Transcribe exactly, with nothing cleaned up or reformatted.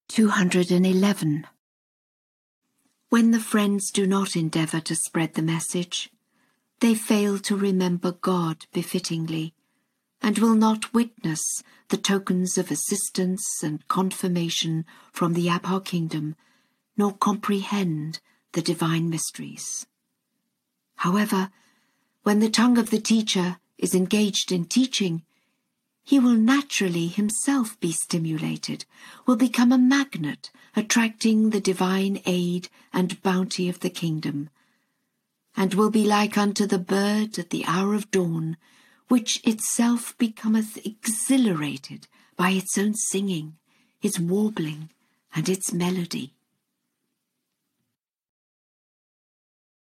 two hundred eleven. When the friends do not endeavour to spread the message, they fail to remember God befittingly, and will not witness the tokens of assistance and confirmation from the Abha kingdom, nor comprehend the divine mysteries. However, when the tongue of the teacher is engaged in teaching, he will naturally himself be stimulated, will become a magnet, attracting the divine aid and bounty of the kingdom, and will be like unto the bird at the hour of dawn, which itself becometh exhilarated by its own singing, its warbling, and its melody.